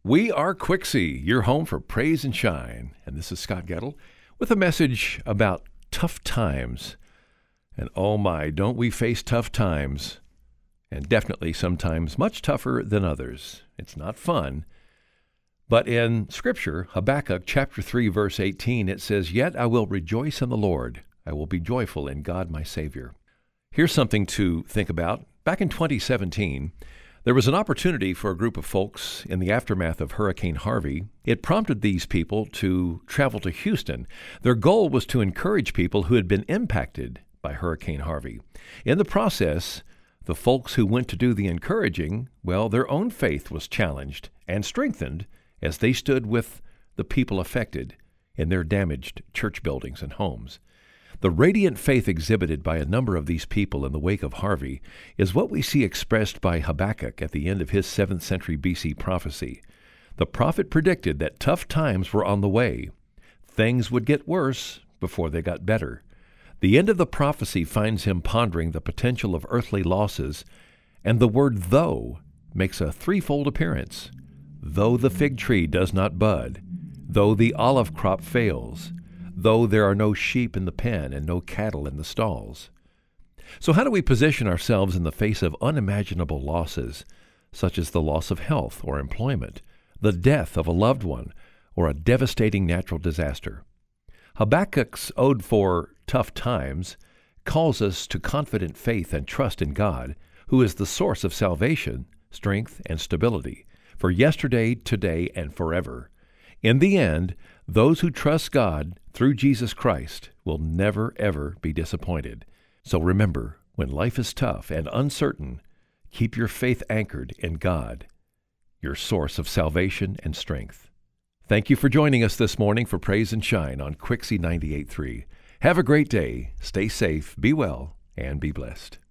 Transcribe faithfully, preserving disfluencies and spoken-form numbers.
We are Quixie, your home for praise and shine. And this is Scott Gettle with a message about tough times. And oh my, don't we face tough times? And definitely sometimes much tougher than others. It's not fun. But in Scripture, Habakkuk chapter three, verse eighteen, it says, "Yet I will rejoice in the Lord. I will be joyful in God my Savior." Here's something to think about. Back in twenty seventeen, there was an opportunity for a group of folks in the aftermath of Hurricane Harvey. It prompted these people to travel to Houston. Their goal was to encourage people who had been impacted by Hurricane Harvey. In the process, the folks who went to do the encouraging, well, their own faith was challenged and strengthened as they stood with the people affected in their damaged church buildings and homes. The radiant faith exhibited by a number of these people in the wake of Harvey is what we see expressed by Habakkuk at the end of his seventh century B C prophecy. The prophet predicted that tough times were on the way. Things would get worse before they got better. The end of the prophecy finds him pondering the potential of earthly losses, and the word "though" makes a threefold appearance. Though the fig tree does not bud, though the olive crop fails, though there are no sheep in the pen and no cattle in the stalls. So how do we position ourselves in the face of unimaginable losses, such as the loss of health or employment, the death of a loved one, or a devastating natural disaster? Habakkuk's ode for tough times calls us to confident faith and trust in God, who is the source of salvation, strength, and stability, for yesterday, today, and forever. In the end, those who trust God through Jesus Christ will never, ever be disappointed. So remember, when life is tough and uncertain, keep your faith anchored in God, your source of salvation and strength. Thank you for joining us this morning for Praise and Shine on Quixie ninety-eight point three. Have a great day, stay safe, be well, and be blessed.